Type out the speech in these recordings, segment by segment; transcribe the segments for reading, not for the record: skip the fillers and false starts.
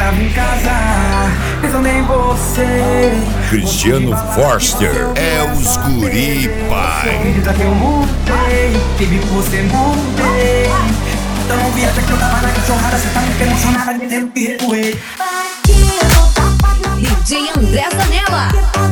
tava em casa, pensando em você. Cristiano Forster é os guri, pai. Acredita que eu mudei, baby, você mudei. Então não viaja que eu tava na cachorrada, cê tá muito emocionada, me dentro que recuei. DJ André Zanella.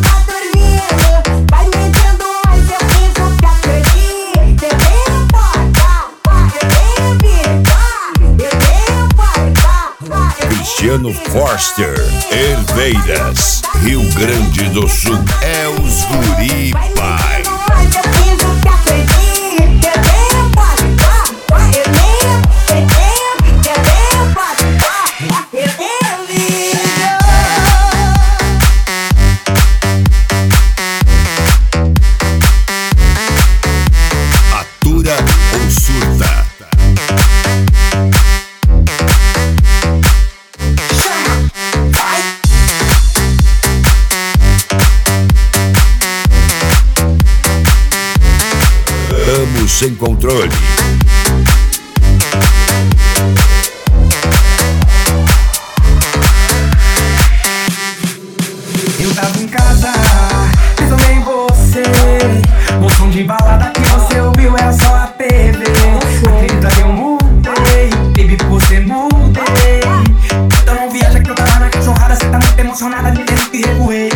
Cristiano Forster, Herveiras, Rio Grande do Sul, é os guri, pai. Atura ou surta? Estamos sem controle. Eu tava em casa, pensando em você. O som de balada que você ouviu era só a TV. Acredita que eu mudei, baby, você mudei. Então não viaja que eu tava na cachorrada, cê tá muito emocionada, me dentro que recuei.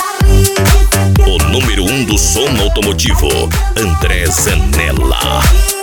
O número 1 do som automotivo, André Zanella.